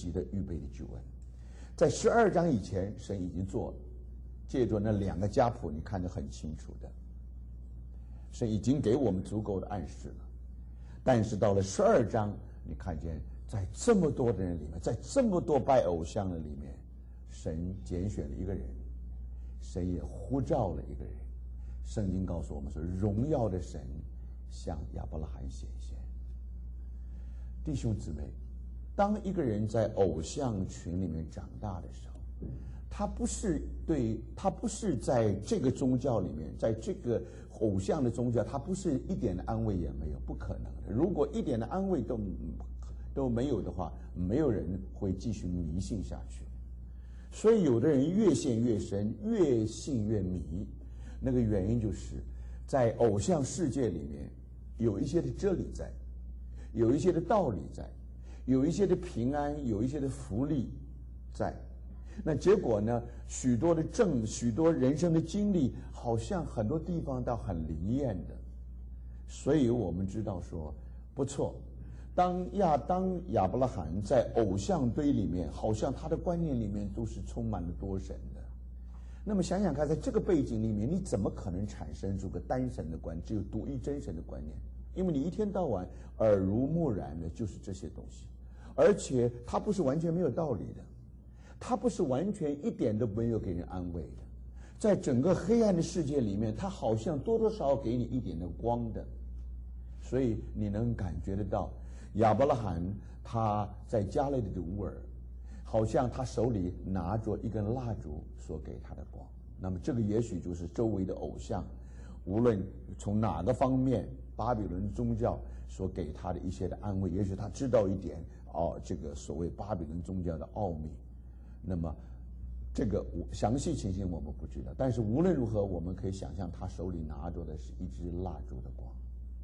极的预备的救恩。在12章以前，神已经做了，借着那2个家谱，你看得很清楚的，神已经给我们足够的暗示了。但是到了12章，你看见在这么多的人里面，在这么多拜偶像的里面，神拣选了一个人，神也呼召了一个人。圣经告诉我们说，荣耀的神向亚伯拉罕显现。弟兄姊妹，当一个人在偶像群里面长大的时候，他不是在这个宗教里面，在这个偶像的宗教，他不是一点的安慰也没有，不可能的。如果一点的安慰都没有的话，没有人会继续迷信下去。所以有的人越陷越深，越信越迷。那个原因就是在偶像世界里面有一些的真理在，有一些的道理在，有一些的平安，有一些的福利在。那结果呢，许多人生的经历，好像很多地方倒很灵验的。所以我们知道说，不错，当亚伯拉罕在偶像堆里面，好像他的观念里面都是充满了多神的。那么想想看，在这个背景里面，你怎么可能产生出个单神的观念，只有独一真神的观念？因为你一天到晚耳濡目染的就是这些东西，而且它不是完全没有道理的，它不是完全一点都没有给人安慰的。在整个黑暗的世界里面，它好像多多少少给你一点的光的。所以你能感觉得到，亚伯拉罕他在加勒底的乌尔，好像他手里拿着一根蜡烛所给他的光。那么这个也许就是周围的偶像，无论从哪个方面，巴比伦宗教所给他的一些的安慰，也许他知道一点这个所谓巴比伦宗教的奥秘。那么这个详细情形我们不知道，但是无论如何，我们可以想象他手里拿着的是一支蜡烛的光。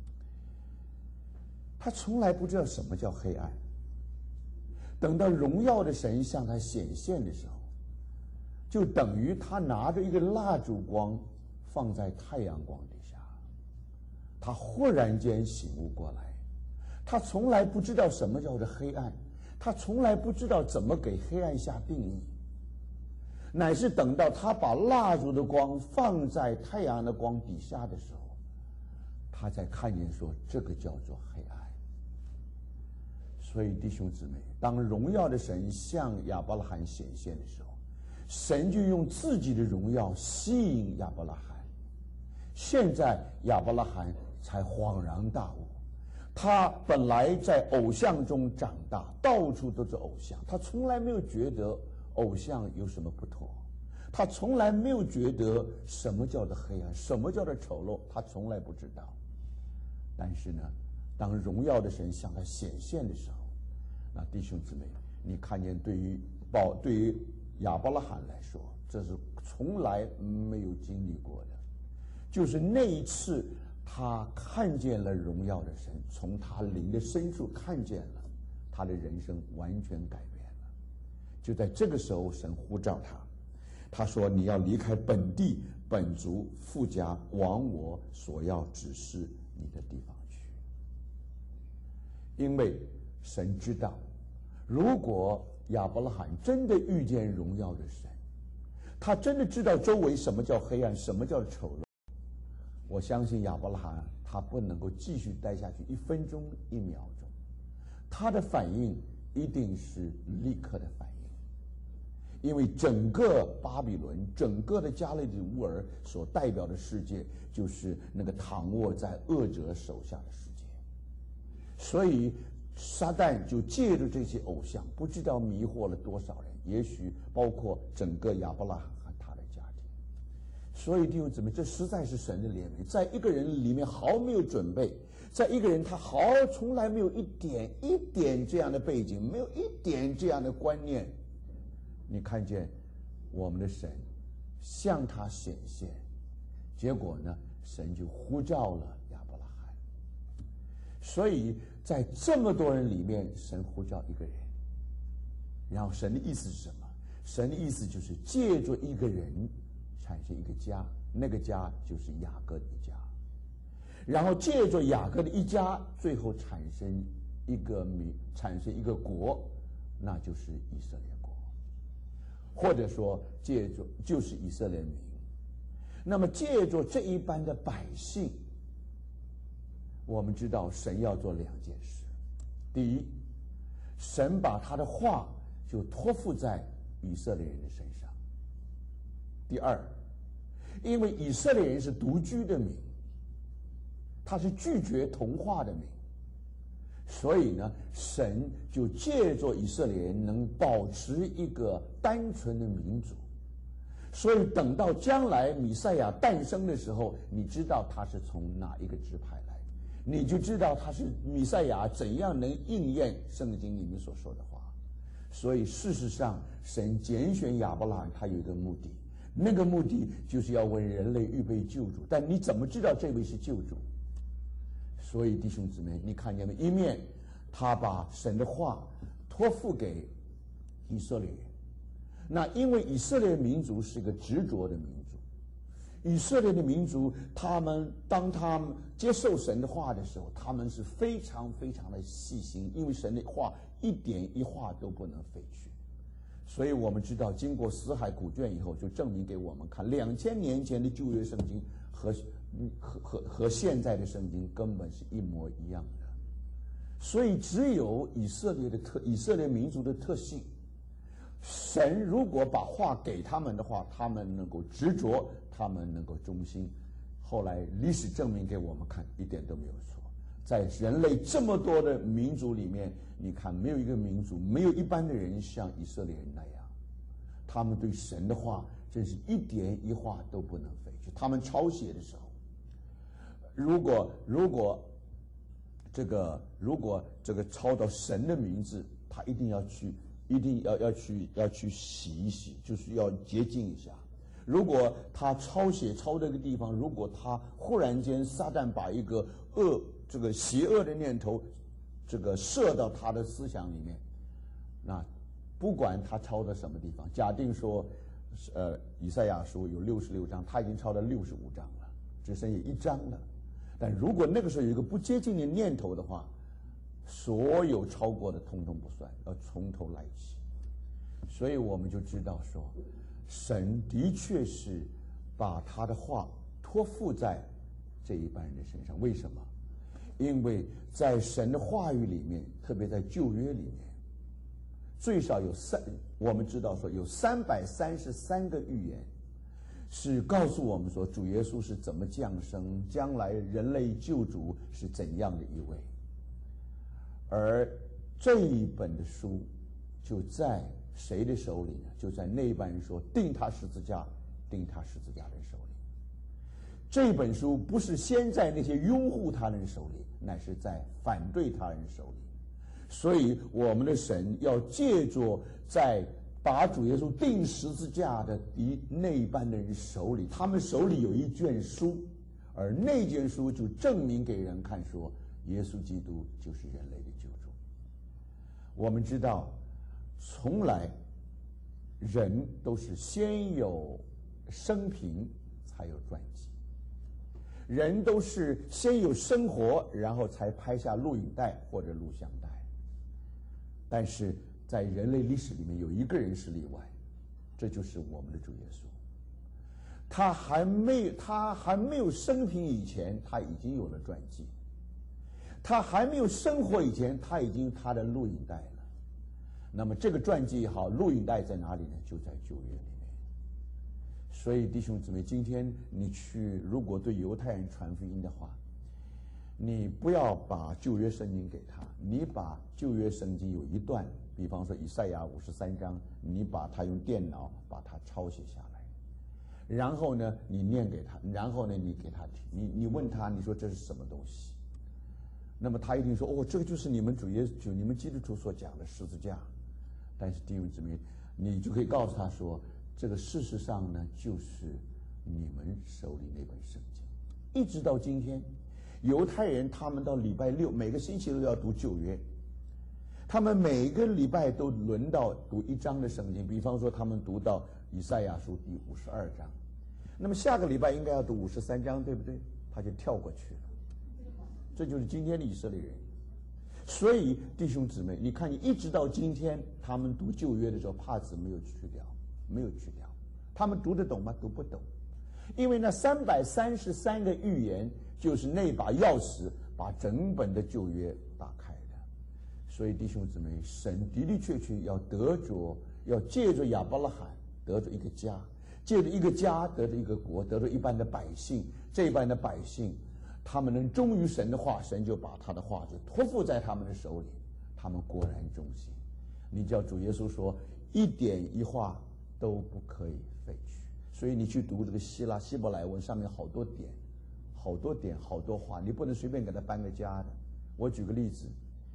他从来不知道什么叫黑暗。等到荣耀的神向他显现的时候，就等于他拿着一个蜡烛光放在太阳光底下，他忽然间醒悟过来。他从来不知道什么叫做黑暗，他从来不知道怎么给黑暗下定义，乃是等到他把蜡烛的光放在太阳的光底下的时候，他才看见说这个叫做黑暗。所以弟兄姊妹，当荣耀的神向亚伯拉罕显现的时候，神就用自己的荣耀吸引亚伯拉罕。现在亚伯拉罕才恍然大悟，他本来在偶像中长大，到处都是偶像，他从来没有觉得偶像有什么不妥，他从来没有觉得什么叫做黑暗，什么叫做丑陋，他从来不知道。但是呢，当荣耀的神向他显现的时候，那弟兄姊妹，你看见对于亚伯拉罕来说，这是从来没有经历过的。就是那一次他看见了荣耀的神，从他灵的深处看见了，他的人生完全改变了。就在这个时候，神呼召他说，你要离开本地本族父家，往我所要指示你的地方去。因为神知道，如果亚伯拉罕真的遇见荣耀的神，他真的知道周围什么叫黑暗，什么叫丑陋，我相信亚伯拉罕他不能够继续待下去1分钟1秒钟，他的反应一定是立刻的反应。因为整个巴比伦，整个的加勒底乌尔所代表的世界，就是那个躺卧在恶者手下的世界。所以撒旦就借着这些偶像，不知道迷惑了多少人，也许包括整个亚伯拉罕和他的家庭。所以弟兄姊妹，这实在是神的怜悯，在一个人里面毫没有准备，在一个人他从来没有一点这样的背景，没有一点这样的观念，你看见我们的神向他显现，结果呢，神就呼召了亚伯拉罕。所以在这么多人里面，神呼召一个人，然后神的意思是什么？神的意思就是借着一个人产生一个家，那个家就是雅各的一家，然后借着雅各的一家，最后产生一个国， 那就是以色列国，或者说借着就是以色列民。那么借着这一般的百姓，我们知道神要做2件事。第一，神把他的话就托付在以色列人的身上。第二，因为以色列人是独居的民，他是拒绝同化的民，所以呢，神就借着以色列人能保持一个单纯的民族。所以等到将来弥赛亚诞生的时候，你知道他是从哪一个支派来，你就知道他是弥赛亚怎样能应验圣经里面所说的话。所以事实上，神拣选亚伯拉罕，他有一个目的，那个目的就是要为人类预备救主。但你怎么知道这位是救主？所以弟兄姊妹，你看见没？一面他把神的话托付给以色列人，那因为以色列民族是个执着的民族，以色列的民族，当他们接受神的话的时候，他们是非常非常的细心，因为神的话一点一画都不能废去。所以我们知道，经过死海古卷以后，就证明给我们看，2000年前的旧约圣经和现在的圣经根本是一模一样的。所以只有以色列民族的特性，神如果把话给他们的话，他们能够执着，他们能够忠心。后来历史证明给我们看，一点都没有错。在人类这么多的民族里面，你看没有一个民族，没有一般的人像以色列人那样，他们对神的话真是一点一画都不能废去。他们抄写的时候，如果这个抄到神的名字，他一定要去洗一洗，就是要洁净一下。如果他抄这个地方，如果他忽然间撒旦把一个邪恶的念头射到他的思想里面，那不管他抄到什么地方，假定说以赛亚书有66章，他已经抄到65章了，只剩下1章了。但如果那个时候有一个不接近的念头的话，所有超过的通通不算，要从头来起。所以我们就知道说，神的确是把他的话托付在这一般人的身上。为什么？因为在神的话语里面，特别在旧约里面，最少我们知道说有333个预言是告诉我们说主耶稣是怎么降生，将来人类救主是怎样的一位。而这一本的书就在谁的手里呢？就在那班人说钉他十字架的人手里。这本书不是先在那些拥护他人手里，乃是在反对他人手里。所以我们的神要借着在把主耶稣钉十字架的那一班的人手里，他们手里有一卷书，而那卷书就证明给人看说，耶稣基督就是人类的救主。我们知道，从来人都是先有生平才有传记，人都是先有生活，然后才拍下录影带或者录像带。但是在人类历史里面有一个人是例外，这就是我们的主耶稣。他还没有生平以前，他已经有了传记；他还没有生活以前，他已经有他的录影带了。那么这个传记也好，录影带在哪里呢？就在旧约里面。所以弟兄姊妹，今天你如果对犹太人传福音的话，你不要把旧约圣经给他，你把旧约圣经有一段，比方说以赛亚53章，你把它用电脑把它抄写下来，然后呢你念给他，然后呢你给他听，你问他，你说这是什么东西，那么他一定说，哦，这个就是你们你们基督徒所讲的十字架。但是弟兄姊妹，你就可以告诉他说，这个事实上呢就是你们手里那本圣经。一直到今天，犹太人他们到礼拜六每个星期都要读旧约，他们每个礼拜都轮到读1章的圣经，比方说他们读到以赛亚书第52章，那么下个礼拜应该要读53章，对不对？他就跳过去了。这就是今天的以色列人。 所以弟兄姊妹，你看，你一直到今天，他们读旧约的时候，帕子没有去掉，没有去掉。他们读得懂吗？读不懂，因为那333个预言就是那把钥匙，把整本的旧约打开的。所以弟兄姊妹，神的的确确要借着亚伯拉罕得着一个家，借着一个家得着一个国，得着一般的百姓。这一般的百姓，他们能忠于神的话，神就把他的话就托付在他们的手里，他们果然忠心。你叫主耶稣说，一点一画都不可以废去。所以你去读这个希伯来文，上面好多点，好多话，你不能随便给他搬个家的。我举个例子，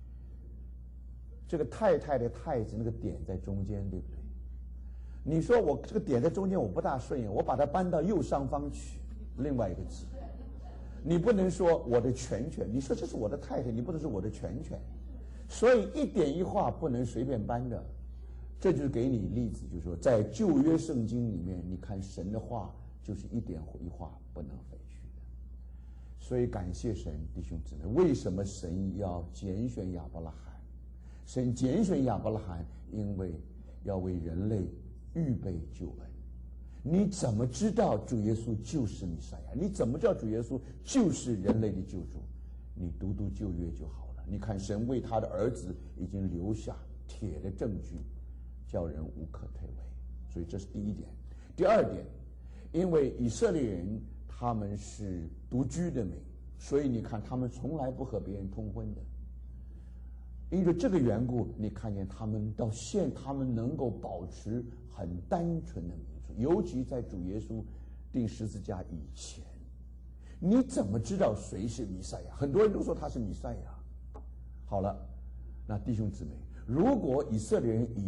这个太太的太字那个点在中间，对不对？你说我这个点在中间我不大顺眼，我把它搬到右上方去，另外一个字。你不能说我的全权，你说这是我的太太，你不能说我的全权。所以一点一画不能随便搬的。这就是给你例子，就是说在旧约圣经里面，你看神的话就是一点一画不能废去的。所以感谢神，弟兄姊妹，为什么神要拣选亚伯拉罕？神拣选亚伯拉罕，因为要为人类预备救恩。你怎么知道主耶稣就是弥赛亚？你怎么知道主耶稣就是人类的救主？你读旧约就好了。你看神为他的儿子已经留下铁的证据，叫人无可推诿。所以这是第一点。第二点，因为以色列人他们是独居的民，所以你看他们从来不和别人通婚的。因为这个缘故，你看见他们他们能够保持很单纯的民族，尤其在主耶稣钉十字架以前。你怎么知道谁是弥赛亚？很多人都说他是弥赛亚。好了，那弟兄姊妹，如果以色列人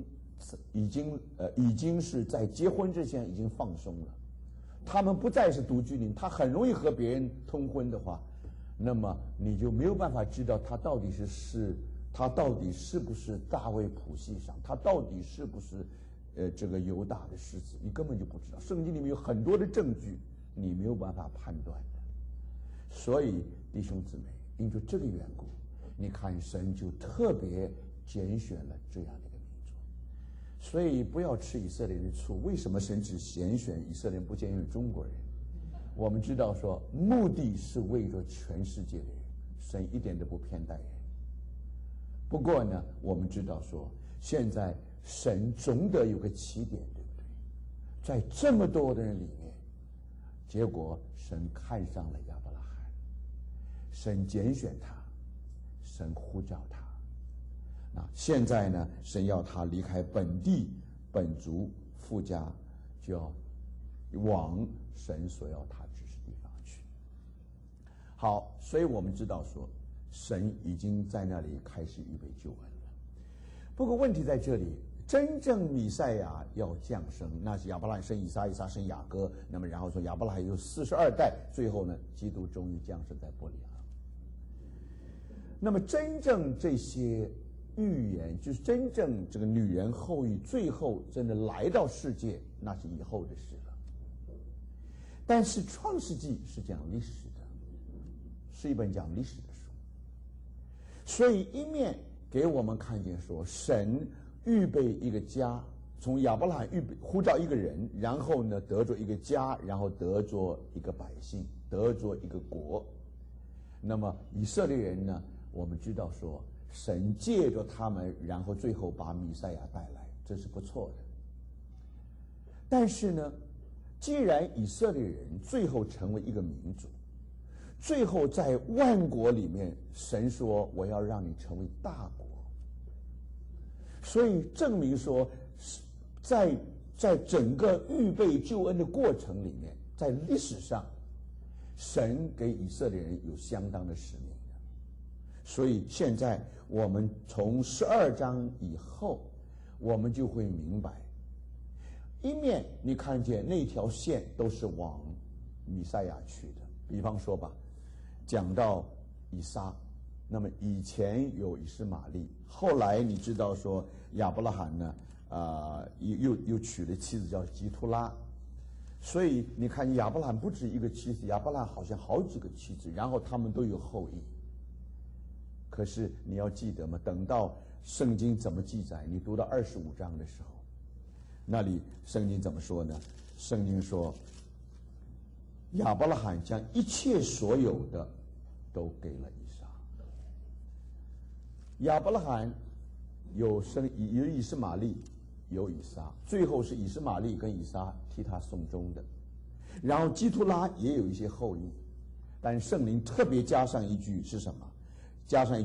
已经是在结婚之前已经放松了，他们不再是独居民，他很容易和别人通婚的话，那么你就没有办法知道他到底是不是大卫谱系上，他到底是不是这个犹大的狮子，你根本就不知道。圣经里面有很多的证据，你没有办法判断的。所以弟兄姊妹，因着这个缘故，你看神就特别拣选了这样的一个民族。所以不要吃以色列人的醋。为什么神只拣选以色列人，不拣选中国人？我们知道说，目的是为着全世界的人，神一点都不偏待人。不过呢，我们知道说，现在神总得有个起点，对不对？在这么多的人里面，结果神看上了亚伯拉罕，神拣选他，神呼召他。那现在呢，神要他离开本地本族父家，就要往神所要他指示地方去。好，所以我们知道说，神已经在那里开始预备救恩了。不过问题在这里，真正弥赛亚要降生，那是亚伯拉罕生以撒，以撒生雅各，那么然后说亚伯拉罕有42代，最后呢，基督终于降生在伯利恒。那么真正这些预言，就是真正这个女人后裔最后真的来到世界，那是以后的事了。但是创世纪是讲历史的，是一本讲历史的书，所以一面给我们看见说，神预备一个家，从亚伯拉罕呼召一个人，然后呢得着一个家，然后得着一个百姓，得着一个国。那么以色列人呢，我们知道说，神借着他们，然后最后把弥赛亚带来，这是不错的。但是呢，既然以色列人最后成为一个民族，最后在万国里面，神说我要让你成为大国，所以证明说，在整个预备救恩的过程里面，在历史上，神给以色列人有相当的使命的。所以现在我们从12章以后，我们就会明白，一面你看见那条线都是往弥赛亚去的。比方说吧，讲到以撒，那么以前有以实玛利，后来你知道说亚伯拉罕呢，又娶了妻子叫基图拉，所以你看亚伯拉罕不止一个妻子，亚伯拉罕好像好几个妻子，然后他们都有后裔。 可是你要记得嘛，等到圣经怎么记载？你读到25章的时候，那里圣经怎么说呢？圣经说，亚伯拉罕将一切所有的都给了以撒。亚伯拉罕有以实玛利，有以撒，最后是以实玛利跟以撒替他送终的。然后基图拉也有一些后裔，但圣灵特别加上一句是什么？加上一句